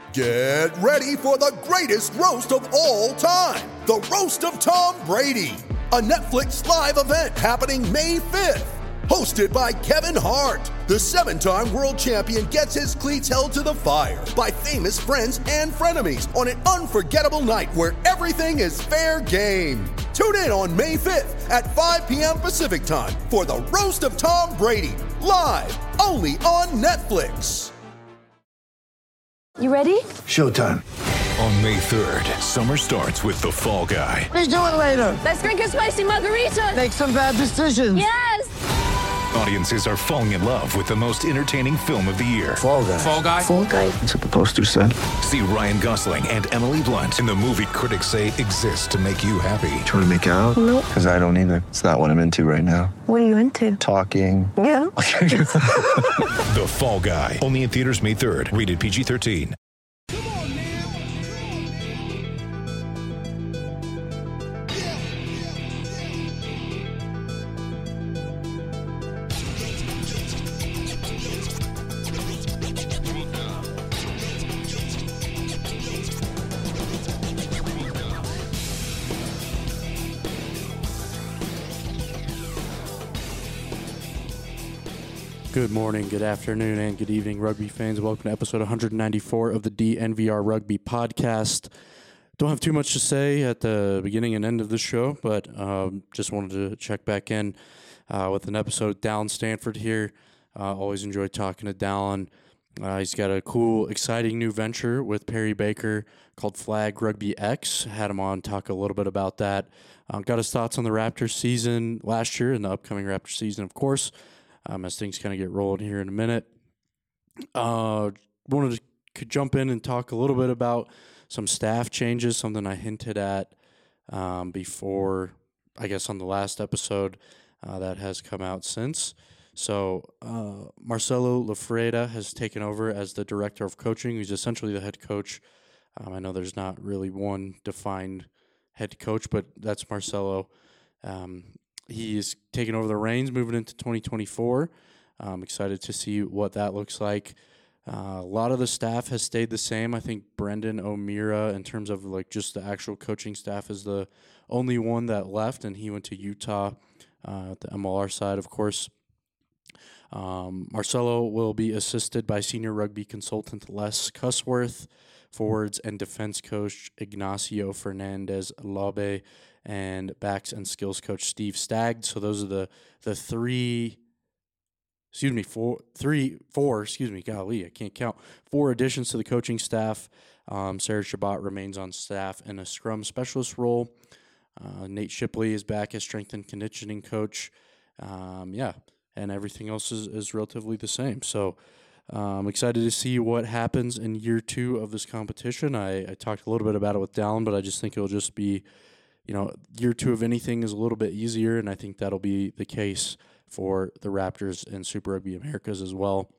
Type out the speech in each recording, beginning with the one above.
Get ready for the greatest roast of all time, the Roast of Tom Brady, a Netflix live event happening May 5th. Hosted by Kevin Hart, the 7-time world champion gets his cleats held to the fire by famous friends and frenemies on an unforgettable night where everything is fair game. Tune in on May 5th at 5 p.m. Pacific time for the Roast of Tom Brady, live only on Netflix. You ready? Showtime. On May 3rd, summer starts with The Fall Guy. Let's do it later. Let's drink a spicy margarita. Make some bad decisions. Yes! Audiences are falling in love with the most entertaining film of the year. Fall Guy. Fall Guy? Fall guy. That's what the poster said. See Ryan Gosling and Emily Blunt in the movie critics say exists to make you happy. Trying to make it out? Nope. Because I don't either. It's not what I'm into right now. What are you into? Talking. Yeah. The Fall Guy. Only in theaters May 3rd. Rated PG-13. Good morning, good afternoon, and good evening, rugby fans. Welcome to episode 194 of the DNVR Rugby Podcast. Don't have too much to say at the beginning and end of the show, but just wanted to check back in with an episode. Dallin Stanford here. Always enjoy talking to Dallin. He's got a cool, exciting new venture with Perry Baker called Flag Rugby X. Had him on, talk a little bit about that. Got his thoughts on the Raptors season last year and the upcoming Raptors season, of course. As things kind of get rolling here in a minute. Wanted to jump in and talk a little bit about some staff changes, something I hinted at before, I guess, on the last episode that has come out since. So Marcelo Lafreda has taken over as the director of coaching. He's essentially the head coach. I know there's not really one defined head coach, but that's Marcelo. He's taking over the reins moving into 2024. I'm excited to see what that looks like. A lot of the staff has stayed the same. I think Brendan O'Meara, in terms of like just the actual coaching staff, is the only one that left, and he went to Utah at the MLR side, of course. Marcelo will be assisted by senior rugby consultant Les Cusworth, forwards and defense coach Ignacio Fernandez Labe, and backs and skills coach Steve Stagg. So those are the four additions to the coaching staff. Sarah Shabbat remains on staff in a scrum specialist role. Nate Shipley is back as strength and conditioning coach. And everything else is relatively the same. So I'm excited to see what happens in year 2 of this competition. I talked a little bit about it with Dallin, but I just think it'll just be, year 2 of anything is a little bit easier, and I think that'll be the case for the Raptors and Super Rugby Americas as well.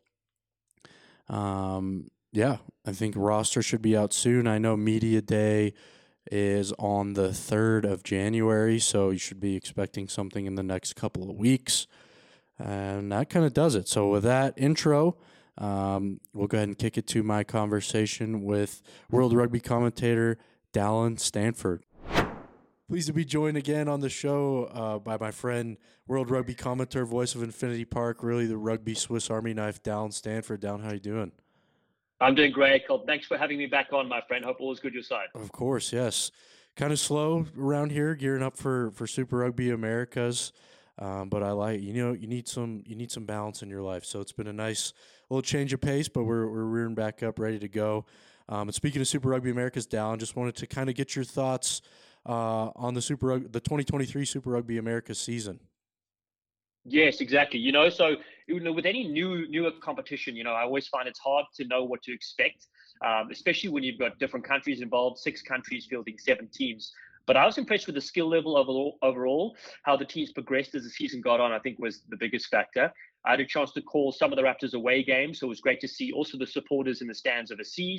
I think roster should be out soon. I know Media Day is on the 3rd of January, so you should be expecting something in the next couple of weeks. And that kind of does it. So with that intro, we'll go ahead and kick it to my conversation with World Rugby commentator Dallin Stanford. Pleased to be joined again on the show by my friend, World Rugby commentator, voice of Infinity Park, really the rugby Swiss Army knife, Dallin Stanford. Dallin, how you doing? I'm doing great, Cole. Thanks for having me back on, my friend. Hope all is good your side. Of course, yes. Kind of slow around here, gearing up for Super Rugby Americas. But I like, you need some balance in your life. So it's been a nice little change of pace, but we're rearing back up, ready to go. And speaking of Super Rugby Americas, Dallin, just wanted to kind of get your thoughts on the 2023 Super Rugby Americas season. Yes, exactly. So with any newer competition, I always find it's hard to know what to expect, especially when you've got different countries involved, 6 countries fielding 7 teams. But I was impressed with the skill level overall. How the teams progressed as the season got on, I think, was the biggest factor. I had a chance to call some of the Raptors away games, so it was great to see also the supporters in the stands overseas.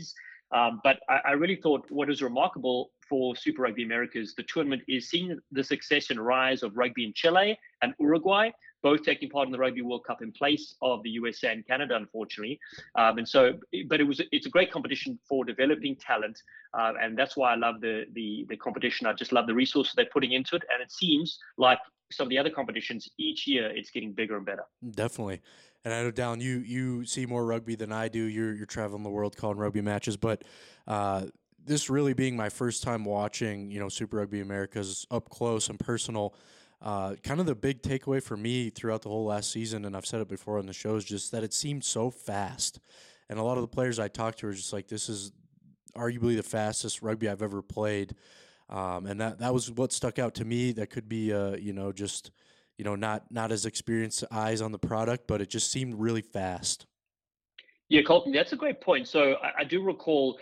But I really thought what is remarkable for Super Rugby Americas, the tournament, is seeing the success and rise of rugby in Chile and Uruguay, both taking part in the Rugby World Cup in place of the USA and Canada, unfortunately. But it's a great competition for developing talent, and that's why I love the competition. I just love the resources they're putting into it, and it seems like some of the other competitions each year it's getting bigger and better. Definitely. And I know, Dallin, you see more rugby than I do. You're traveling the world calling rugby matches, but this really being my first time watching, Super Rugby Americas up close and personal. Kind of the big takeaway for me throughout the whole last season, and I've said it before on the show, is just that it seemed so fast. And a lot of the players I talked to were just like, this is arguably the fastest rugby I've ever played. And that was what stuck out to me. That could be, not as experienced eyes on the product, but it just seemed really fast. Yeah, Colton, that's a great point. So I do recall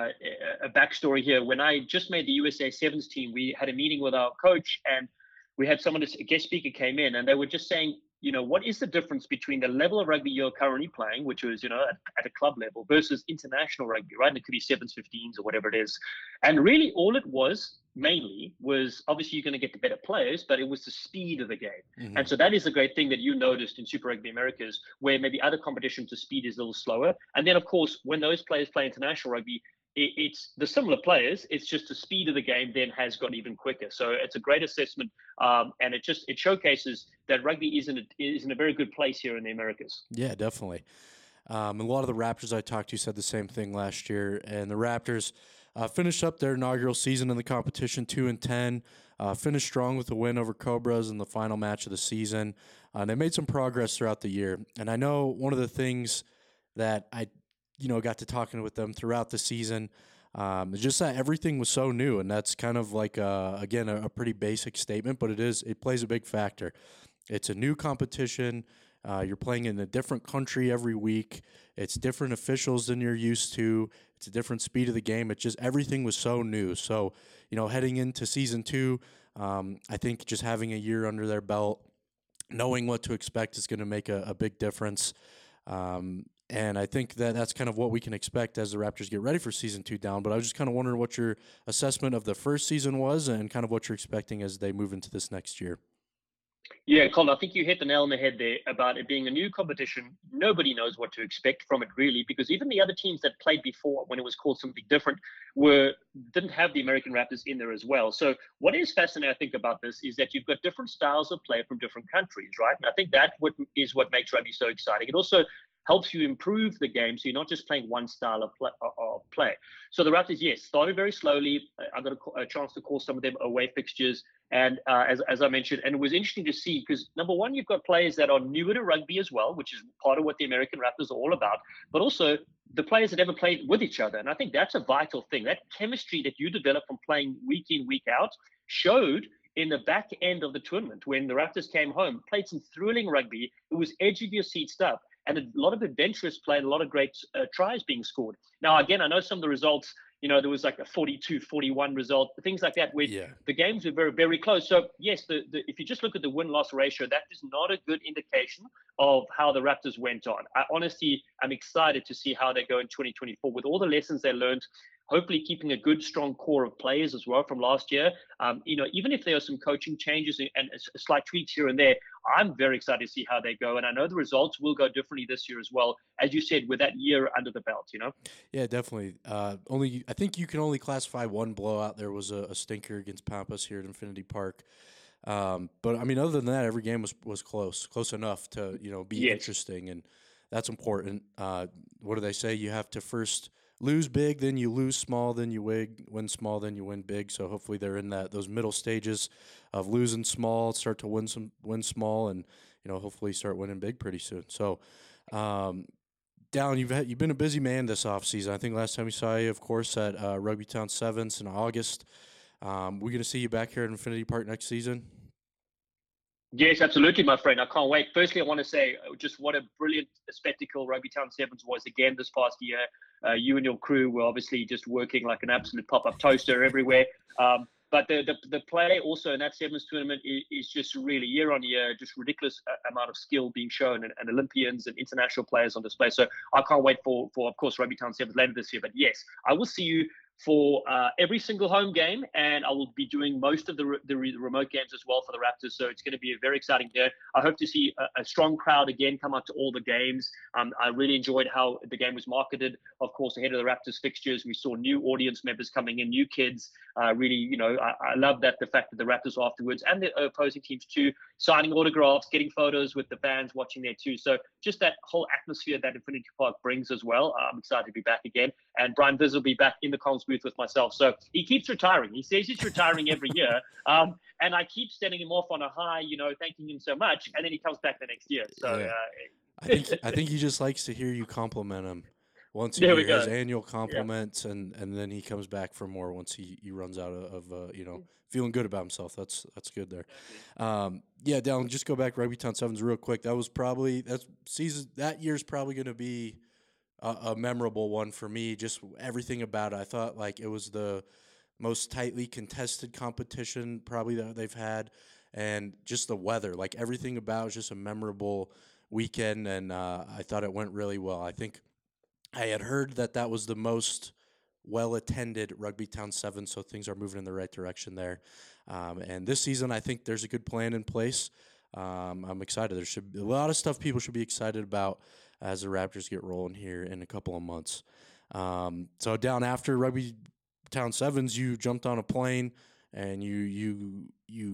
a backstory here. When I just made the USA Sevens team, we had a meeting with our coach, and we had someone, a guest speaker came in, and they were just saying, what is the difference between the level of rugby you're currently playing, which was, at a club level, versus international rugby, right? And it could be 7s, 15s, or whatever it is. And really all it was mainly was, obviously you're going to get the better players, but it was the speed of the game. Mm-hmm. And so that is a great thing that you noticed in Super Rugby Americas, where maybe other competitions, the speed is a little slower. And then, of course, when those players play international rugby, it's the similar players. It's just the speed of the game then has got even quicker. So it's a great assessment, and it showcases that rugby is in a very good place here in the Americas. Yeah, definitely. A lot of the Raptors I talked to said the same thing last year, and the Raptors finished up their inaugural season in the competition 2-10. Finished strong with a win over Cobras in the final match of the season. They made some progress throughout the year, and I know one of the things that I got to talking with them throughout the season. Just that everything was so new, and that's kind of like, again, a pretty basic statement, but it plays a big factor. It's a new competition. You're playing in a different country every week. It's different officials than you're used to. It's a different speed of the game. It just, everything was so new. So, heading into season 2, I think just having a year under their belt, knowing what to expect is going to make a big difference. And I think that's kind of what we can expect as the Raptors get ready for season 2 down. But I was just kind of wondering what your assessment of the first season was and kind of what you're expecting as they move into this next year. Yeah, Colin, I think you hit the nail on the head there about it being a new competition. Nobody knows what to expect from it, really, because even the other teams that played before, when it was called something different, didn't have the American Raptors in there as well. So what is fascinating, I think, about this is that you've got different styles of play from different countries, right? And I think that is what makes rugby so exciting. It also helps you improve the game, so you're not just playing one style of play. So the Raptors, yes, started very slowly. I got a chance to call some of them away fixtures, and as I mentioned, and it was interesting to see because, number one, you've got players that are newer to rugby as well, which is part of what the American Raptors are all about, but also the players that never played with each other. And I think that's a vital thing. That chemistry that you develop from playing week in, week out showed in the back end of the tournament when the Raptors came home, played some thrilling rugby. It was edge of your seat stuff. And a lot of adventurous play and a lot of great tries being scored. Now, again, I know some of the results, there was like a 42-41 result, things like that, where the games were very, very close. So, yes, if you just look at the win-loss ratio, that is not a good indication of how the Raptors went on. I'm excited to see how they go in 2024 with all the lessons they learned, hopefully keeping a good, strong core of players as well from last year. Even if there are some coaching changes and slight tweaks here and there, I'm very excited to see how they go. And I know the results will go differently this year as well, as you said, with that year under the belt, Yeah, definitely. I think you can only classify one blowout. There was a stinker against Pampas here at Infinity Park. But, I mean, other than that, every game was close enough to, be interesting. And that's important. What do they say? You have to first lose big, then you lose small, then you win small, then you win big. So hopefully they're in those middle stages of losing small, start to win small, and hopefully start winning big pretty soon. So, Dallin, you've been a busy man this offseason. I think last time we saw you, of course, at Rugby Town Sevens in August. We're going to see you back here at Infinity Park next season. Yes, absolutely, my friend. I can't wait. Firstly, I want to say just what a brilliant spectacle Rugby Town Sevens was again this past year. You and your crew were obviously just working like an absolute pop-up toaster everywhere. But the play also in that sevens tournament is just really year on year, just ridiculous amount of skill being shown, and Olympians and international players on display. So I can't wait for of course Rugby Town Sevens later this year. But yes, I will see you for every single home game, and I will be doing most of the remote games as well for the Raptors. So it's going to be a very exciting year. I hope to see a strong crowd again come out to all the games. I really enjoyed how the game was marketed. Of course, ahead of the Raptors fixtures, we saw new audience members coming in, new kids. Really, I love that the fact that the Raptors afterwards and the opposing teams too, signing autographs, getting photos with the fans watching there too. So just that whole atmosphere that Infinity Park brings as well. I'm excited to be back again. And Brian Viz will be back in the comms booth with myself. So he keeps retiring. He says he's retiring every year. And I keep setting him off on a high, thanking him so much. And then he comes back the next year. So yeah. I think he just likes to hear you compliment him. Once a year, his annual compliments, and then he comes back for more once he runs out of feeling good about himself. That's good there. Dallin, just go back Rugby Town Sevens real quick. That year's probably going to be a memorable one for me. Just everything about it. I thought like it was the most tightly contested competition probably that they've had, and just the weather, like everything about it was just a memorable weekend, and I thought it went really well. I think I had heard that was the most well-attended Rugby Town 7, so things are moving in the right direction there. And this season, I think there's a good plan in place. I'm excited. There should be a lot of stuff people should be excited about as the Raptors get rolling here in a couple of months. So down after Rugby Town 7s, you jumped on a plane and you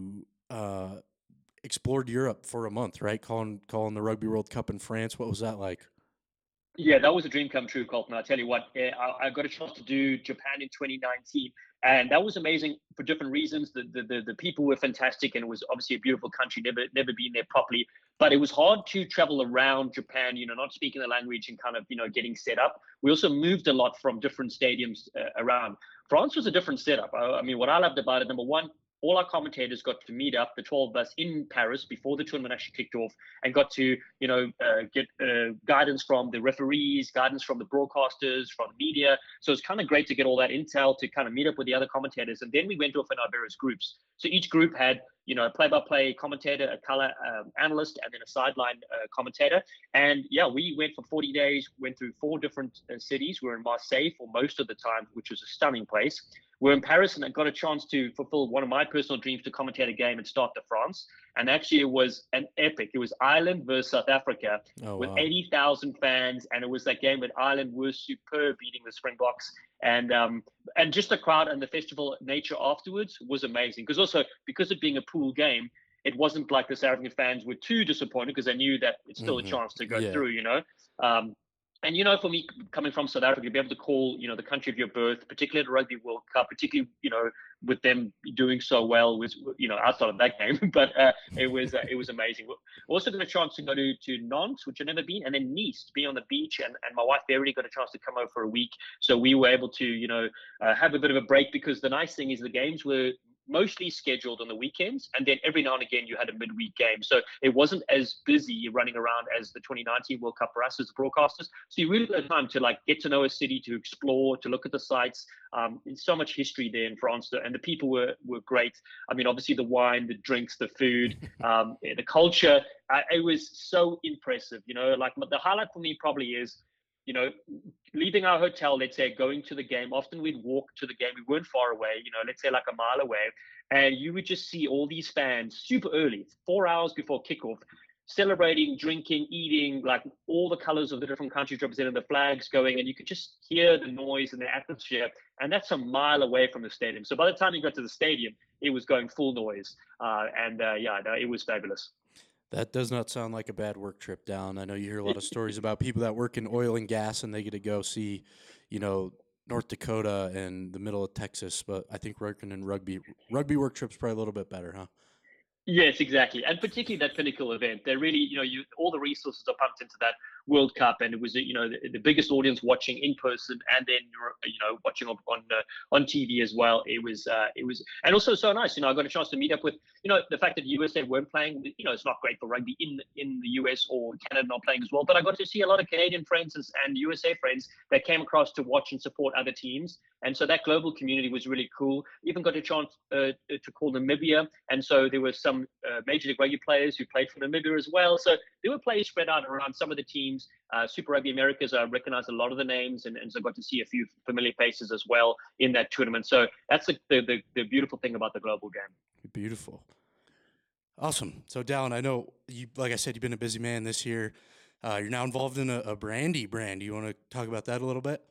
explored Europe for a month, right? Calling the Rugby World Cup in France. What was that like? Yeah, that was a dream come true, Colton. I tell you what, I got a chance to do Japan in 2019, and that was amazing for different reasons. The people were fantastic, and it was obviously a beautiful country. Never been there properly, but it was hard to travel around Japan. Not speaking the language and kind of getting set up. We also moved a lot from different stadiums around. France was a different setup. I mean, what I loved about it, number one, all our commentators got to meet up, the 12 of us, in Paris before the tournament actually kicked off, and got to, get guidance from the referees, guidance from the broadcasters, from the media. So it's kind of great to get all that intel to kind of meet up with the other commentators. And then we went off in our various groups. So each group had, a play-by-play commentator, a color analyst, and then a sideline commentator. And yeah, we went for 40 days, went through 4 different cities. We were in Marseille for most of the time, which was a stunning place. We're in Paris, and I got a chance to fulfill one of my personal dreams to commentate a game and start to France. And actually, it was an epic. It was Ireland versus South Africa with 80,000 fans, and it was that game that Ireland was superb, beating the Springboks. And just the crowd and the festival nature afterwards was amazing. Because of being a pool game, it wasn't like the South African fans were too disappointed because they knew that it's still a chance to go through. And, for me, coming from South Africa, to be able to call, the country of your birth, particularly at the Rugby World Cup, particularly, with them doing so well, was, outside of that game, but it was amazing. We also got a chance to go to Nantes, which I've never been, and then Nice, to be on the beach. And my wife Verity got a chance to come over for a week. So we were able to, have a bit of a break, because the nice thing is the games were mostly scheduled on the weekends, and then every now and again you had a midweek game, so it wasn't as busy running around as the 2019 World Cup for us as the broadcasters. So you really had time to get to know a city, to explore, to look at the sites. There's so much history there in France, and the people were great. I mean, obviously the wine, the drinks, the food, the culture. It was so impressive. The highlight for me probably is, leaving our hotel, let's say, going to the game. Often we'd walk to the game. We weren't far away, let's say like a mile away. And you would just see all these fans super early, 4 hours before kickoff, celebrating, drinking, eating, like all the colors of the different countries represented, the flags going, and you could just hear the noise and the atmosphere. And that's a mile away from the stadium. So by the time you got to the stadium, it was going full noise. It was fabulous. That does not sound like a bad work trip down. I know you hear a lot of stories about people that work in oil and gas and they get to go see, North Dakota and the middle of Texas. But I think working in rugby work trip's probably a little bit better, huh? Yes, exactly. And particularly that Pinnacle event. They really, all the resources are pumped into that. World Cup, and it was the biggest audience watching in person, and then watching on TV as well. It was and also so nice. I got a chance to meet up with the fact that USA weren't playing. It's not great for rugby in the US or Canada not playing as well, but I got to see a lot of Canadian friends and USA friends that came across to watch and support other teams, and so that global community was really cool. Even got a chance to call Namibia, and so there were some Major League Rugby players who played for Namibia as well. So there were players spread out around some of the teams. Super Rugby Americas, I recognized a lot of the names, and so got to see a few familiar faces as well in that tournament. So that's the beautiful thing about the global game. Beautiful. Awesome. So, Dallin, I know you, like I said, you've been a busy man this year. You're now involved in a brandy brand. Do you want to talk about that a little bit?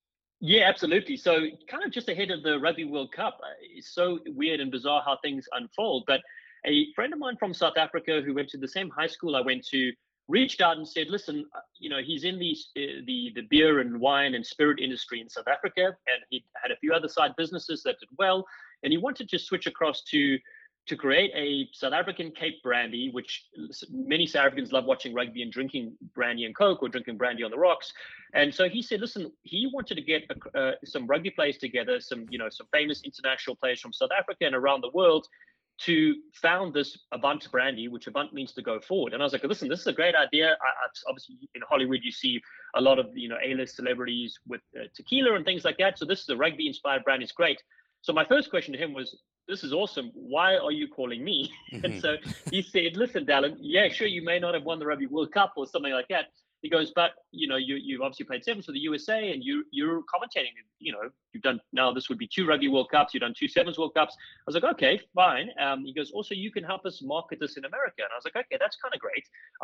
Yeah, absolutely. So kind of just ahead of the Rugby World Cup, it's so weird and bizarre how things unfold. But a friend of mine from South Africa who went to the same high school I went to reached out and said, listen, he's in the beer and wine and spirit industry in South Africa, and he had a few other side businesses that did well. And he wanted to switch across to create a South African Cape brandy, which many South Africans love watching rugby and drinking brandy and Coke or drinking brandy on the rocks. And so he said, listen, he wanted to get some rugby players together, some famous international players from South Africa and around the world to found this Avant brandy, which Avant means to go forward. And I was like, listen, this is a great idea. Obviously, in Hollywood, you see a lot of, A-list celebrities with tequila and things like that. So this is a rugby-inspired brand. It's great. So my first question to him was, this is awesome. Why are you calling me? And so he said, listen, Dallin, yeah, sure, you may not have won the Rugby World Cup or something like that. He goes, but, you obviously played sevens for the USA and you're commentating, you've done, now this would be 2 Rugby World Cups. You've done 2 sevens World Cups. I was like, okay, fine. He goes, also, you can help us market this in America. And I was like, okay, that's kind of great.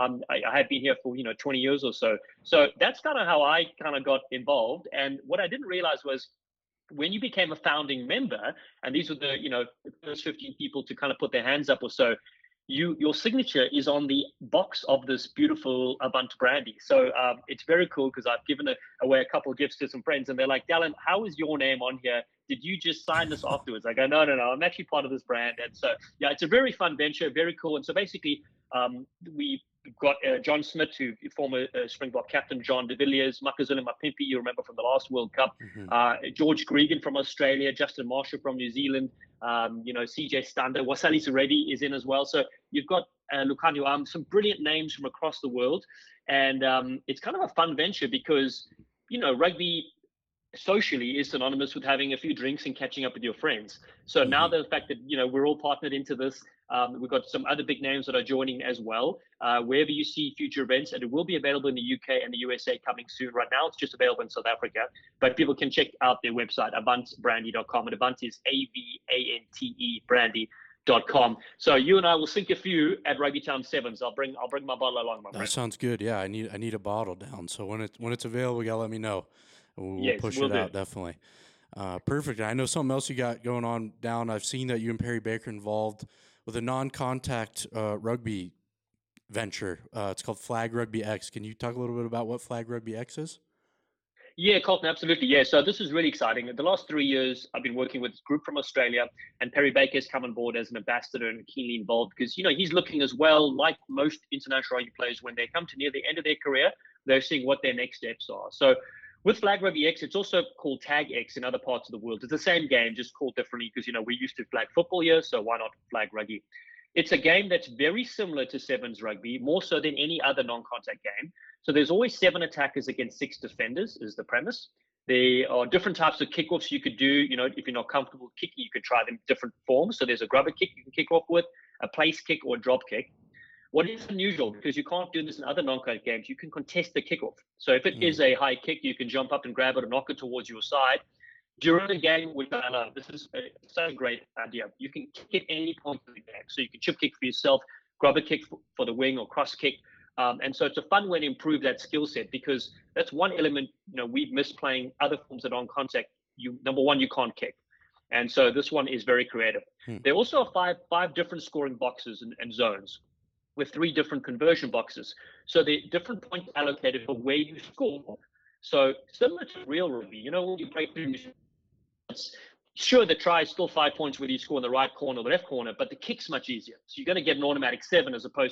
I had been here for, 20 years or so. So that's kind of how I kind of got involved. And what I didn't realize was, when you became a founding member, and these were the first 15 people to kind of put their hands up or so, your signature is on the box of this beautiful Avant brandy. So it's very cool because I've given away a couple of gifts to some friends, and they're like, Dallin, how is your name on here? Did you just sign this afterwards? I go, no, I'm actually part of this brand. And so, yeah, it's a very fun venture, very cool. And so basically, we've got John Smith, who former Springbok captain, John de Villiers, Makazole Mapimpi, you remember from the last World Cup, George Gregan from Australia, Justin Marshall from New Zealand, CJ Stander, Wasali Suredi is in as well. So you've got Lukhanyo, some brilliant names from across the world. And it's kind of a fun venture because, rugby socially is synonymous with having a few drinks and catching up with your friends. So now the fact that, we're all partnered into this, we've got some other big names that are joining as well. Wherever you see future events, and it will be available in the UK and the USA coming soon. Right now, it's just available in South Africa, but people can check out their website, avantbrandy.com, and Avant is AVANTE brandy.com. So you and I will sync a few at Rugby Town Sevens. I'll bring my bottle along, my friend. That sounds good. Yeah, I need a bottle down. So when it's available, you gotta let me know. We'll push it out, definitely. Perfect. I know something else you got going on down. I've seen that you and Perry Baker involved with a non-contact rugby venture. It's called Flag Rugby X. Can you talk a little bit about what Flag Rugby X is? Yeah, Colton, absolutely. Yeah, so this is really exciting. The last 3 years, I've been working with this group from Australia, and Perry Baker has come on board as an ambassador and keenly involved because, he's looking as well, like most international rugby players, when they come to near the end of their career, they're seeing what their next steps are. So with Flag Rugby X, it's also called Tag X in other parts of the world. It's the same game, just called differently because, we're used to flag football here, so why not flag rugby? It's a game that's very similar to sevens rugby, more so than any other non-contact game. So there's always 7 attackers against 6 defenders is the premise. There are different types of kickoffs you could do. If you're not comfortable kicking, you could try them different forms. So there's a grubber kick you can kick off with, a place kick, or a drop kick. What is unusual, because you can't do this in other non-contact games, you can contest the kickoff. So if it is a high kick, you can jump up and grab it and knock it towards your side. During the game, this is such a great idea. You can kick at any point of the game. So you can chip kick for yourself, grub a kick for the wing, or cross kick. And so it's a fun way to improve that skill set, because that's one element, we've missed playing other forms of non-contact. Number one, you can't kick. And so this one is very creative. There also are five different scoring boxes and zones, with 3 different conversion boxes. So they're different points allocated for where you score. So similar to real rugby, when you break through, sure, the try is still 5 points whether you score in the right corner or the left corner, but the kick's much easier. So you're going to get an automatic 7 as opposed to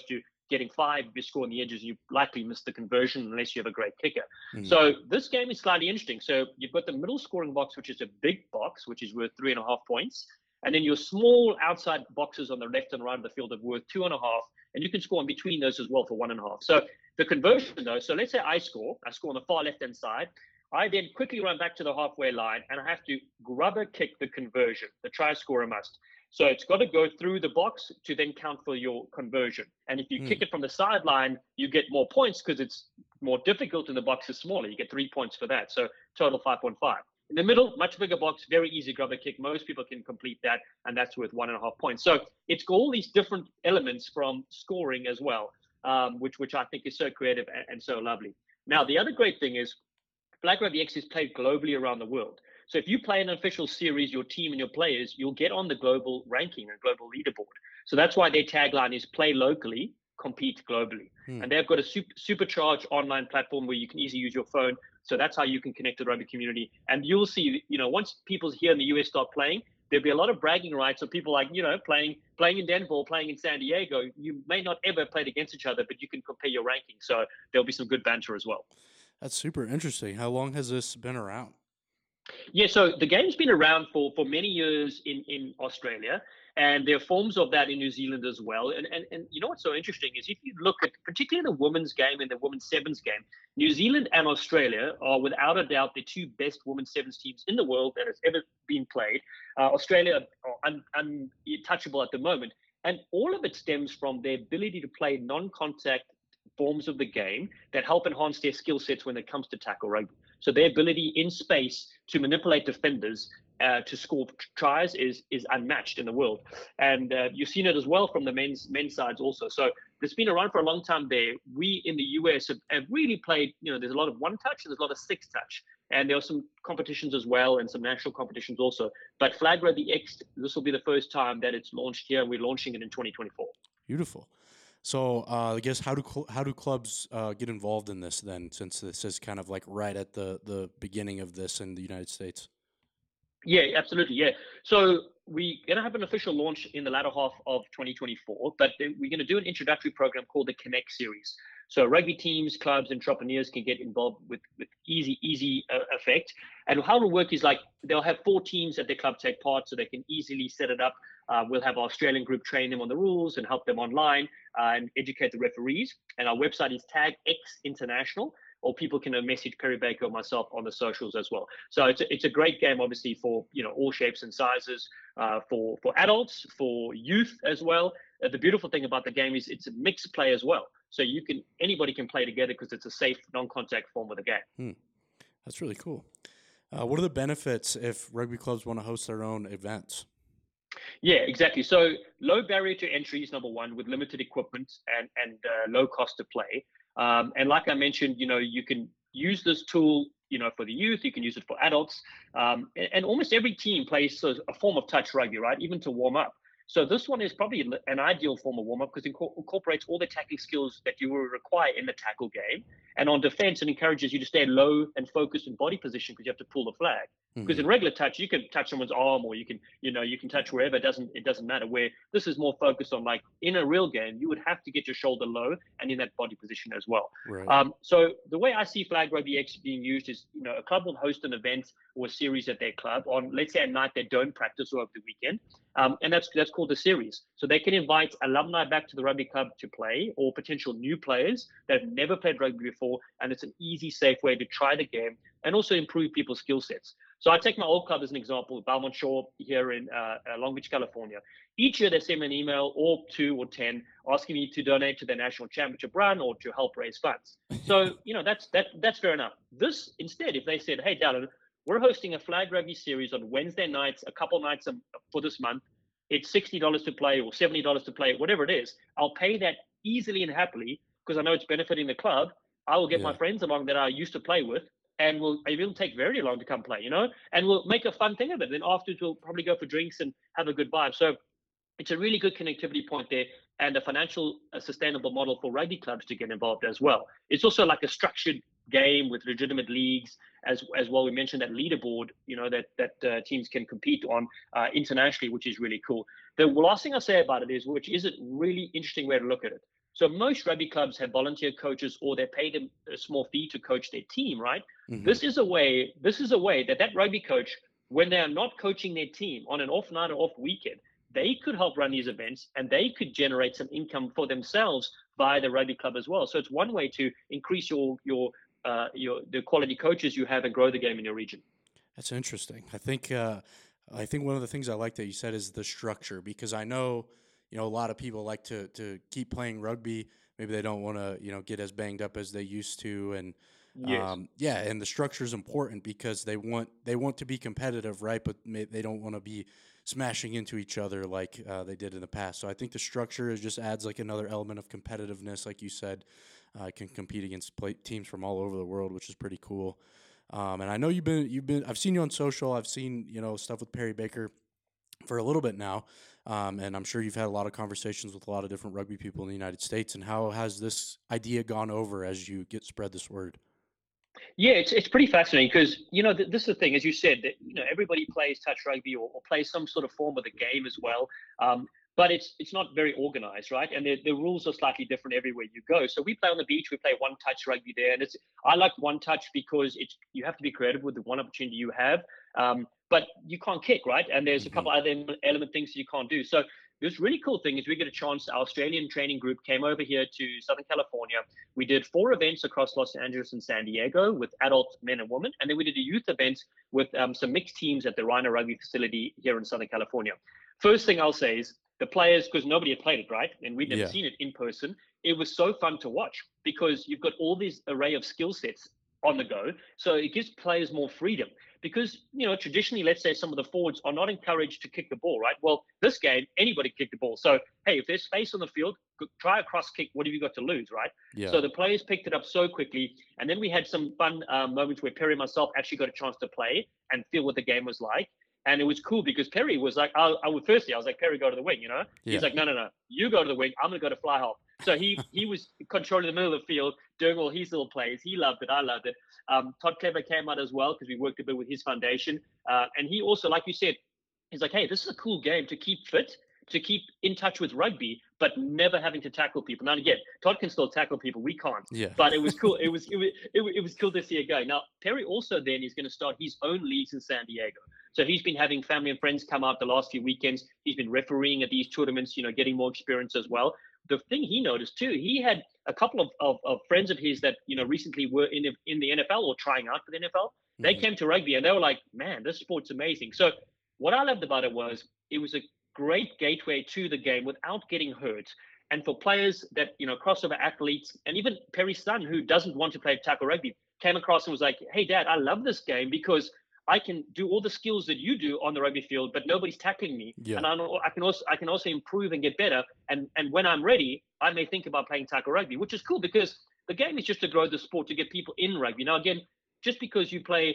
getting 5 if you score on the edges. You likely miss the conversion unless you have a great kicker. So this game is slightly interesting. So you've got the middle scoring box, which is a big box, which is worth 3.5 points. And then your small outside boxes on the left and right of the field are worth 2.5. And you can score in between those as well for 1.5. So the conversion, though, so let's say I score on the far left-hand side. I then quickly run back to the halfway line, and I have to rubber kick the conversion. The try scorer must. So it's got to go through the box to then count for your conversion. And if you kick it from the sideline, you get more points because it's more difficult and the box is smaller. You get 3 points for that. So total 5.5. In the middle, much bigger box, very easy rubber kick. Most people can complete that, and that's worth 1.5 points. So it's got all these different elements from scoring as well, which I think is so creative and so lovely. Now, the other great thing is Flag Rugby X is played globally around the world. So if you play an official series, your team and your players, you'll get on the global ranking and global leaderboard. So that's why their tagline is play locally, compete globally. And they've got a supercharged online platform where you can easily use your phone. So that's how you can connect to the rugby community. And you'll see, once people here in the US start playing, there'll be a lot of bragging rights of people like, playing in Denver or playing in San Diego. You may not ever played against each other, but you can compare your rankings. So there'll be some good banter as well. That's super interesting. How long has this been around? Yeah, so the game's been around for many years in Australia, and there are forms of that in New Zealand as well. And you know what's so interesting is if you look at particularly the women's game and the women's sevens game, New Zealand and Australia are without a doubt the two best women's sevens teams in the world that has ever been played. Australia are untouchable at the moment, and all of it stems from their ability to play non-contact forms of the game that help enhance their skill sets when it comes to tackle rugby. So their ability in space to manipulate defenders to score tries is unmatched in the world. And you've seen it as well from the men's sides also. So it's been around for a long time there. We in the US have really played, there's a lot of one touch and there's a lot of six touch. And there are some competitions as well and some national competitions also. But Flag Rugby X, this will be the first time that it's launched here, and we're launching it in 2024. Beautiful. So I guess how do clubs get involved in this then, since this is kind of like right at the beginning of this in the United States? Yeah, absolutely. Yeah. So we're going to have an official launch in the latter half of 2024, but we're going to do an introductory program called the Connect Series. So rugby teams, clubs, entrepreneurs can get involved with easy effect. And how it'll work is like they'll have 4 teams at their club take part, so they can easily set it up. We'll have our Australian group train them on the rules and help them online and educate the referees. And our website is Tag X International, or people can message Perry Baker or myself on the socials as well. So it's a great game, obviously, for all shapes and sizes, for adults, for youth as well. The beautiful thing about the game is it's a mixed play as well. So anybody can play together because it's a safe, non-contact form of the game. That's really cool. What are the benefits if rugby clubs want to host their own events? Yeah, exactly. So low barrier to entry is number one, with limited equipment and low cost to play. And like I mentioned, you can use this tool, for the youth. You can use it for adults. And almost every team plays a form of touch rugby, right? Even to warm up. So this one is probably an ideal form of warm-up because it incorporates all the tackling skills that you will require in the tackle game. And on defense, it encourages you to stay low and focused in body position because you have to pull the flag. Because in regular touch, you can touch someone's arm, or you can touch wherever. It doesn't matter. Where this is more focused on, like in a real game, you would have to get your shoulder low and in that body position as well. Right. So the way I see Flag Rugby X being used is, a club will host an event or a series at their club on, let's say, a night they don't practice or over the weekend, and that's called the series. So they can invite alumni back to the rugby club to play, or potential new players that have never played rugby before, and it's an easy, safe way to try the game and also improve people's skill sets. So I take my old club as an example, Belmont Shore here in Long Beach, California. Each year they send me an email, or 2 or 10, asking me to donate to the national championship run or to help raise funds. So, that's fair enough. This, instead, if they said, hey, Dallin, we're hosting a Flag Rugby series on Wednesday nights, a couple nights for this month. It's $60 to play or $70 to play, whatever it is. I'll pay that easily and happily because I know it's benefiting the club. I will get my friends along that I used to play with, and it will take very long to come play, and we'll make a fun thing of it. Then afterwards, we'll probably go for drinks and have a good vibe. So it's a really good connectivity point there, and a financial sustainable model for rugby clubs to get involved as well. It's also like a structured game with legitimate leagues as well. We mentioned that leaderboard, that teams can compete on internationally, which is really cool. The last thing I say about it is, which is a really interesting way to look at it. So most rugby clubs have volunteer coaches, or they pay them a small fee to coach their team, right? Mhm. This is a way that rugby coach, when they are not coaching their team on an off night or off weekend, they could help run these events and they could generate some income for themselves via the rugby club as well. So it's one way to increase the quality coaches you have and grow the game in your region. That's interesting. I think one of the things I like that you said is the structure, because I know, a lot of people like to keep playing rugby. Maybe they don't want to, get as banged up as they used to, and Yes. and the structure is important because they want to be competitive, right? But they don't want to be smashing into each other like they did in the past. So I think the structure just adds like another element of competitiveness, like you said. Can compete against teams from all over the world, which is pretty cool. And I know you've been. I've seen you on social. I've seen stuff with Perry Baker for a little bit now, and I'm sure you've had a lot of conversations with a lot of different rugby people in the United States. And how has this idea gone over as you spread this word? Yeah, it's pretty fascinating because this is the thing, as you said, that everybody plays touch rugby or plays some sort of form of the game as well. But it's not very organized, right? And the rules are slightly different everywhere you go. So we play on the beach, we play one touch rugby there, and I like one touch because you have to be creative with the one opportunity you have, but you can't kick, right? And there's a couple other element things you can't do. So this really cool thing is we get a chance. Our Australian training group came over here to Southern California. We did 4 events across Los Angeles and San Diego with adult men and women, and then we did a youth event with some mixed teams at the Rhino Rugby facility here in Southern California. First thing I'll say is the players, because nobody had played it, right? And we'd never seen it in person. It was so fun to watch because you've got all this array of skill sets on the go. So it gives players more freedom because, traditionally, let's say some of the forwards are not encouraged to kick the ball, right? Well, this game, anybody can kick the ball. So, hey, if there's space on the field, try a cross kick. What have you got to lose, right? Yeah. So the players picked it up so quickly. And then we had some fun moments where Perry and myself actually got a chance to play and feel what the game was like. And it was cool because Perry was like, I was like, Perry, go to the wing, Yeah. He's like, no, you go to the wing. I'm going to go to fly half. So he was controlling the middle of the field, doing all his little plays. He loved it. I loved it. Todd Clever came out as well because we worked a bit with his foundation. And he also, like you said, he's like, hey, this is a cool game to keep fit, to keep in touch with rugby, but never having to tackle people. Now, again, Todd can still tackle people. We can't. Yeah. But it was cool. It was cool to see it go. Now, Perry also then is going to start his own leagues in San Diego. So he's been having family and friends come out the last few weekends. He's been refereeing at these tournaments, getting more experience as well. The thing he noticed too, he had a couple of friends of his that, recently were in the NFL or trying out for the NFL. They came to rugby and they were like, man, this sport's amazing. So what I loved about it was a great gateway to the game without getting hurt. And for players that, crossover athletes, and even Perry's son, who doesn't want to play tackle rugby, came across and was like, hey, Dad, I love this game because I can do all the skills that you do on the rugby field, but nobody's tackling me. Yeah. And I can also improve and get better. And when I'm ready, I may think about playing tackle rugby, which is cool because the game is just to grow the sport, to get people in rugby. Now, again, just because you play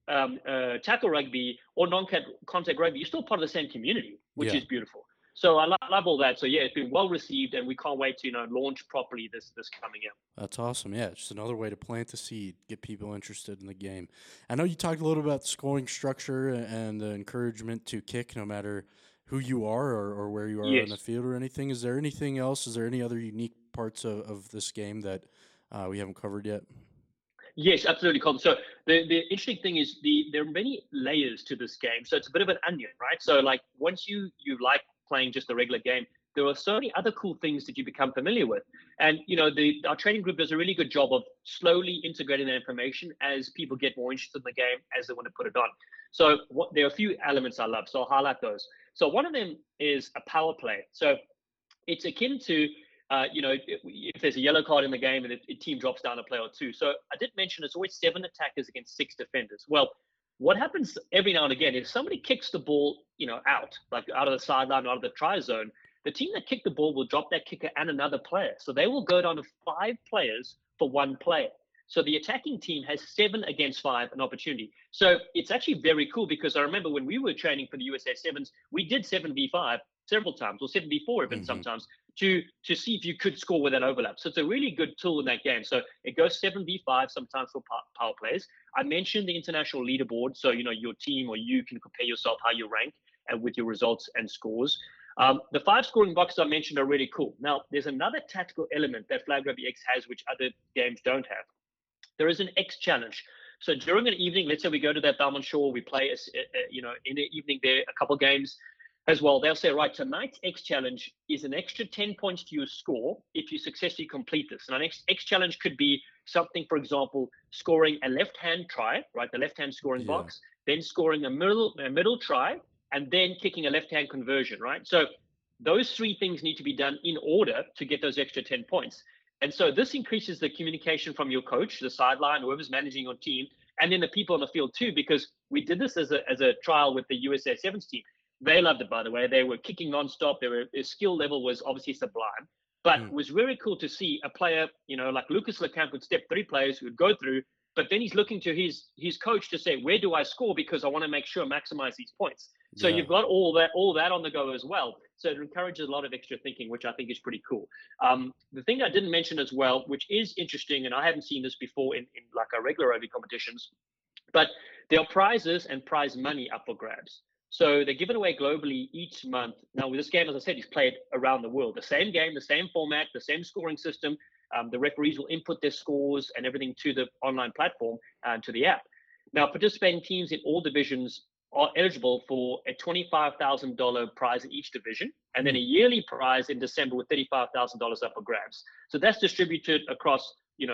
tackle rugby or non-contact rugby, you're still part of the same community, which is beautiful. So I love all that. So yeah, it's been well received, and we can't wait to launch properly this coming year. That's awesome. Yeah, just another way to plant the seed, get people interested in the game. I know you talked a little about the scoring structure and the encouragement to kick no matter who you are or where you are in the field or anything. Is there anything else? Is there any other unique parts of this game that we haven't covered yet? Yes, absolutely, Colin. So the interesting thing is there are many layers to this game. So it's a bit of an onion, right? So like once you like playing just a regular game, there are so many other cool things that you become familiar with. And, our training group does a really good job of slowly integrating that information as people get more interested in the game, as they want to put it on. So there are a few elements I love, so I'll highlight those. So one of them is a power play. So it's akin to, if there's a yellow card in the game and a team drops down a player or two. So I did mention it's always 7 attackers against 6 defenders. Well, what happens every now and again is somebody kicks the ball, out of the sideline, out of the try zone. The team that kicked the ball will drop that kicker and another player. So they will go down to 5 players for 1 player. So the attacking team has 7 against 5 an opportunity. So it's actually very cool because I remember when we were training for the USA Sevens, we did 7v5 several times, or 7v4 even sometimes, to see if you could score with that overlap. So it's a really good tool in that game. So it goes 7v5 sometimes for power plays. I mentioned the international leaderboard. So, your team or you can compare yourself how you rank and with your results and scores. The 5 scoring boxes I mentioned are really cool. Now, there's another tactical element that Flag Rugby X has, which other games don't have. There is an X challenge. So during an evening, let's say we go to that Belmont Shore, we play, in the evening there, a couple games as well. They'll say, right, tonight's X challenge is an extra 10 points to your score if you successfully complete this. And our next X challenge could be something, for example, scoring a left-hand try, right, the left-hand scoring box, then scoring a middle try, and then kicking a left-hand conversion, right? So those 3 things need to be done in order to get those extra 10 points. And so this increases the communication from your coach, the sideline, whoever's managing your team, and then the people on the field too, because we did this as a trial with the USA Sevens team. They loved it, by the way. They were kicking nonstop. Their skill level was obviously sublime. But it was very cool to see a player, like Lucas Lecamp would step 3 players who would go through, but then he's looking to his coach to say, where do I score? Because I want to make sure I maximize these points. So you've got all that on the go as well. So it encourages a lot of extra thinking, which I think is pretty cool. The thing I didn't mention as well, which is interesting, and I haven't seen this before in like our regular rugby competitions, but there are prizes and prize money up for grabs. So they're given away globally each month. Now, with this game, as I said, is played around the world. The same game, the same format, the same scoring system. The referees will input their scores and everything to the online platform and to the app. Now, participating teams in all divisions are eligible for a $25,000 prize in each division, and then a yearly prize in December with $35,000 up for grabs. So that's distributed across,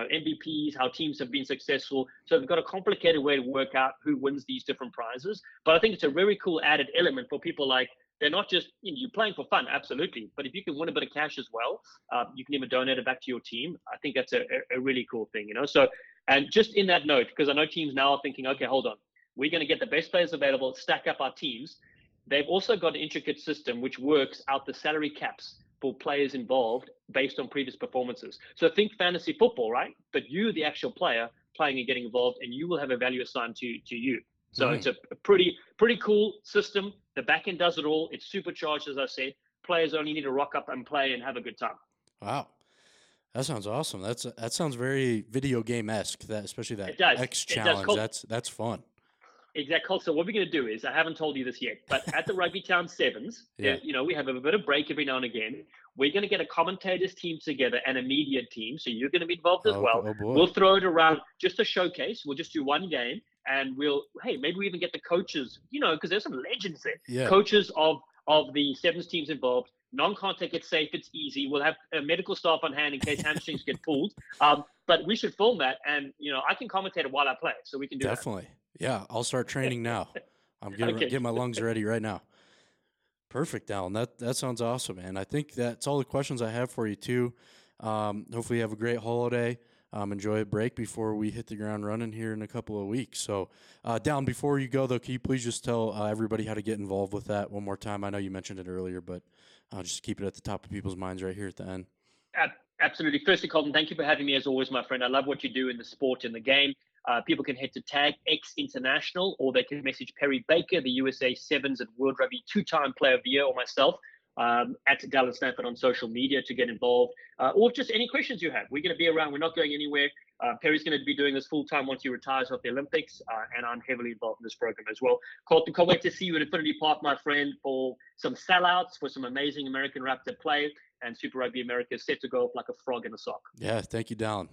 MVPs, how teams have been successful. So they've got a complicated way to work out who wins these different prizes. But I think it's a very cool added element for people like, they're not just, you're playing for fun, absolutely. But if you can win a bit of cash as well, you can even donate it back to your team. I think that's a really cool thing, So, and just in that note, because I know teams now are thinking, okay, hold on. We're going to get the best players available, stack up our teams. They've also got an intricate system which works out the salary caps for players involved based on previous performances. So think fantasy football, right? But you, the actual player, playing and getting involved, and you will have a value assigned to you. So it's a pretty cool system. The back end does it all. It's supercharged, as I said. Players only need to rock up and play and have a good time. Wow. That sounds awesome. That sounds very video game-esque, especially that X challenge. That's fun. Exactly. So what we're going to do is, I haven't told you this yet, but at the Rugby Town Sevens, we have a bit of break every now and again. We're going to get a commentators team together and a media team. So you're going to be involved as well. Oh boy. We'll throw it around just a showcase. We'll just do one game, and maybe we even get the coaches, because there's some legends there. Yeah. Coaches of the Sevens teams involved. Non-contact, it's safe, it's easy. We'll have medical staff on hand in case hamstrings get pulled. But we should film that, and I can commentate it while I play, so we can do Definitely. Yeah, I'll start training now. I'm getting my lungs ready right now. Perfect, Alan. That sounds awesome, man. I think that's all the questions I have for you too. Hopefully you have a great holiday. Enjoy a break before we hit the ground running here in a couple of weeks. So, Dallin, before you go, though, can you please just tell everybody how to get involved with that one more time? I know you mentioned it earlier, but just keep it at the top of people's minds right here at the end. Absolutely. Firstly, Colton, thank you for having me as always, my friend. I love what you do in the sport and the game. People can head to Tag X International, or they can message Perry Baker, the USA Sevens and World Rugby 2-time Player of the Year, or myself at Dallin Stanford on social media to get involved, or just any questions you have. We're going to be around. We're not going anywhere. Perry's going to be doing this full time once he retires off the Olympics, and I'm heavily involved in this program as well. Colton, can't wait to see you at Infinity Park, my friend, for some sellouts, for some amazing American Raptor play, and Super Rugby America is set to go off like a frog in a sock. Yeah, thank you, Dallin.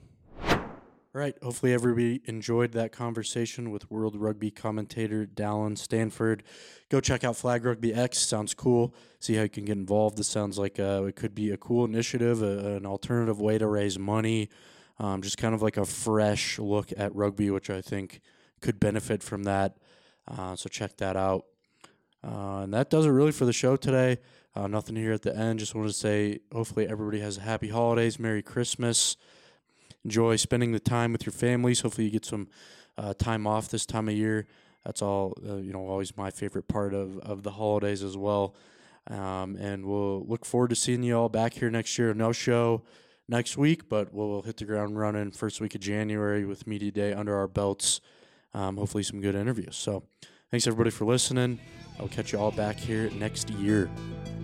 All right, hopefully everybody enjoyed that conversation with World Rugby commentator Dallin Stanford. Go check out Flag Rugby X. Sounds cool. See how you can get involved. This sounds like it could be a cool initiative, an alternative way to raise money, just kind of like a fresh look at rugby, which I think could benefit from that. So check that out. And that does it really for the show today. Nothing here at the end. Just wanted to say hopefully everybody has a happy holidays, Merry Christmas. Enjoy spending the time with your families. Hopefully you get some time off this time of year. That's all, always my favorite part of the holidays as well. And we'll look forward to seeing you all back here next year. No show next week, but we'll hit the ground running first week of January with Media Day under our belts. Hopefully some good interviews. So thanks everybody for listening. I'll catch you all back here next year.